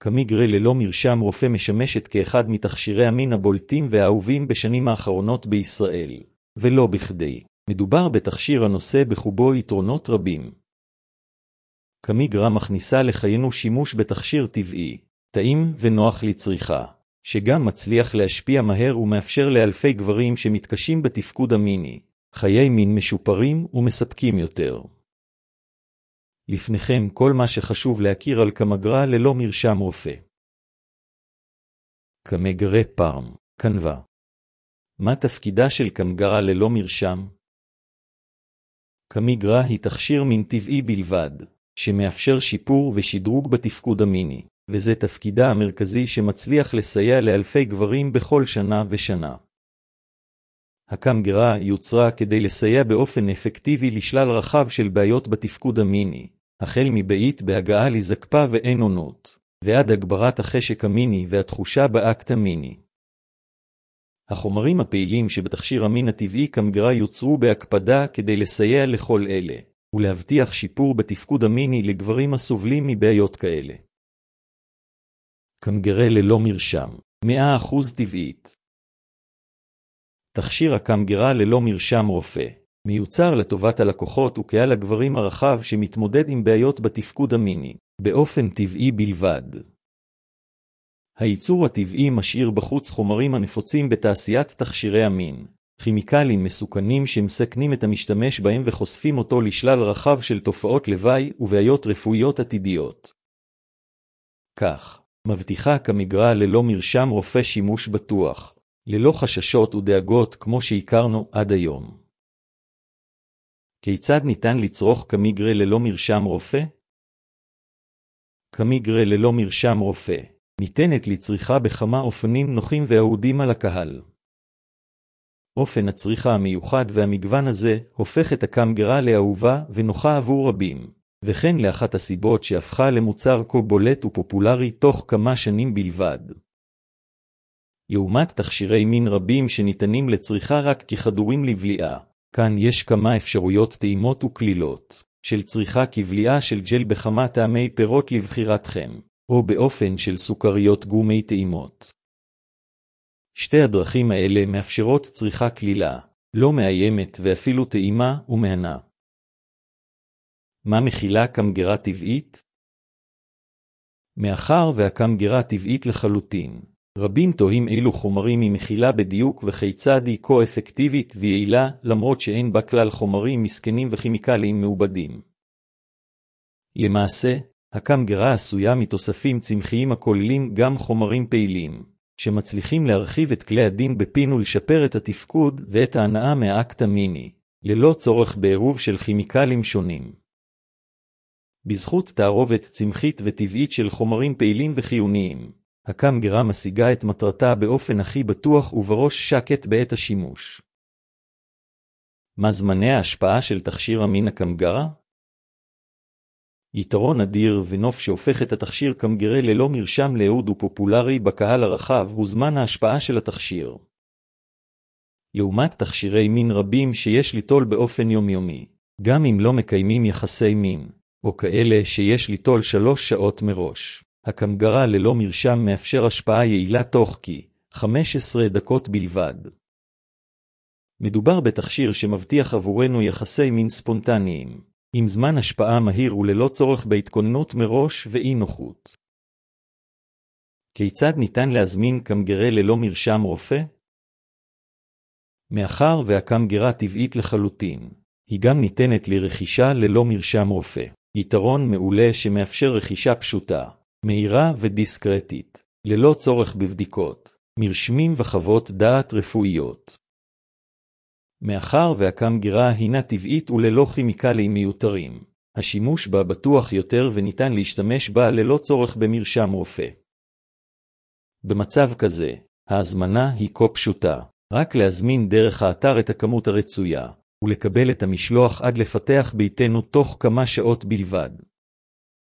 קמיגרה ללא מרשם רופא משמשת כאחד מתכשירי המין הבולטים והאהובים בשנים האחרונות בישראל, ולא בכדי. מדובר בתכשיר הנושא בחובו יתרונות רבים. קמיגרה מכניסה לחיינו שימוש בתכשיר טבעי, טעים ונוח לצריכה, שגם מצליח להשפיע מהר ומאפשר לאלפי גברים שמתקשים בתפקוד המיני, חיי מין משופרים ומספקים יותר. לפניכם כל מה שחשוב להכיר על קמיגרה ללא מרשם רופא. קמיגרה פארם, קנווה. מה תפקידה של קמיגרה ללא מרשם? קמיגרה היא תכשיר מין טבעי בלבד, שמאפשר שיפור ושדרוג בתפקוד המיני, וזה תפקידה המרכזי שמצליח לסייע לאלפי גברים בכל שנה ושנה. הקמיגרה יוצרה כדי לסייע באופן אפקטיבי לשלל רחב של בעיות בתפקוד המיני, החל מבעית בהגעה לזקפה ואין עונות, ועד הגברת החשק המיני והתחושה באקט המיני. החומרים הפעילים שבתכשיר המין הטבעי קמיגרה יוצרו בהקפדה כדי לסייע לכל אלה, ולהבטיח שיפור בתפקוד המיני לגברים הסובלים מבעיות כאלה. קמיגרה ללא מרשם, 100% טבעית. תכשיר הקמיגרה ללא מרשם רופא, מיוצר לטובת הלקוחות וקהל הגברים הרחב שמתמודד עם בעיות בתפקוד המיני, באופן טבעי בלבד. הייצור הטבעי משאיר בחוץ חומרים הנפוצים בתעשיית תכשירי המין, כימיקלים מסוכנים שמסכנים את המשתמש בהם וחושפים אותו לשלל רחב של תופעות לוואי ובעיות רפואיות עתידיות. כך, מבטיחה קמיגרה ללא מרשם רופא שימוש בטוח, ללא חששות ודאגות כמו שהכרנו עד היום. כיצד ניתן לצרוך קמיגרה ללא מרשם רופא? קמיגרה ללא מרשם רופא ניתנת לצריכה בכמה אופנים נוחים ואהודים על הקהל. אופן הצריכה המיוחד והמגוון הזה הופך את הקמיגרה לאהובה ונוחה עבור רבים, וכן לאחת הסיבות שהפכה למוצר כה בולט ופופולרי תוך כמה שנים בלבד. לעומת תכשירי מין רבים שניתנים לצריכה רק ככדורים לבליעה, כאן יש כמה אפשרויות טעימות וכלילות, של צריכה כבליעה של ג'ל בכמה טעמי פירות לבחירתכם, או באופן של סוכריות גומי טעימות. שתי הדרכים האלה מאפשרות צריכה כלילה, לא מאיימת ואפילו טעימה ומהנה. מה מכילה קמיגרה טבעית? מאחר והקמיגרה טבעית לחלוטין, רבים תוהים אילו חומרים היא מכילה בדיוק וכיצד היא כה אפקטיבית ויעילה למרות שאין בה כלל חומרים מסכנים וכימיקלים מעובדים. למעשה, הקמיגרה עשויה מתוספים צמחיים הכוללים גם חומרים פעילים, שמצליחים להרחיב את כלי הדין בפין ולשפר את התפקוד ואת ההנאה מהאקט המיני, ללא צורך בעירוב של כימיקלים שונים. בזכות תערובת צמחית וטבעית של חומרים פעילים וחיוניים, הקמיגרה משיגה את מטרתה באופן הכי בטוח ובראש שקט בעת השימוש. מה זמני ההשפעה של תכשיר המין הקמיגרה? יתרון אדיר ונוף שהופך את התכשיר קמיגרה ללא מרשם לאהוד ופופולרי בקהל הרחב הוא זמן ההשפעה של התכשיר. לעומת תכשירי מין רבים שיש ליטול באופן יומיומי, גם אם לא מקיימים יחסי מין, או כאלה שיש ליטול 3 שעות מראש, הקמיגרה ללא מרשם מאפשר השפעה יעילה תוך כ-15 דקות בלבד. מדובר בתכשיר שמבטיח עבורנו יחסי מין ספונטניים, עם זמן השפעה מהיר וללא צורך בהתכוננות מראש ואי נוחות. כיצד ניתן להזמין קמיגרה ללא מרשם רופא? מאחר והקמיגרה טבעית לחלוטין, היא גם ניתנת לרכישה ללא מרשם רופא. יתרון מעולה שמאפשר רכישה פשוטה, מהירה ודיסקרטית, ללא צורך בבדיקות, מרשמים וחוות דעת רפואיות. מאחר והקמיגרה הינה טבעית וללא כימיקלים מיותרים, השימוש בה בטוח יותר וניתן להשתמש בה ללא צורך במרשם רופא. במצב כזה, ההזמנה היא כה פשוטה, רק להזמין דרך האתר את הכמות הרצויה, ולקבל את המשלוח עד לפתח ביתנו תוך כמה שעות בלבד.